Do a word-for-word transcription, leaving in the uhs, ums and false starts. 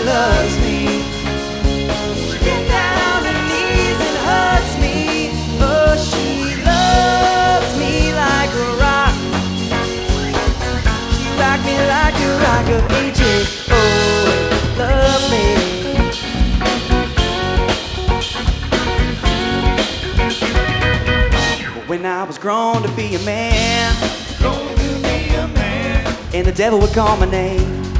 loves me. She gets down her knees and hugs me. Oh, she loves me like a rock. She rocked me like a rock of ages. Oh, love me. When I was grown to be a man, Grown to be a man, and the devil would call my name,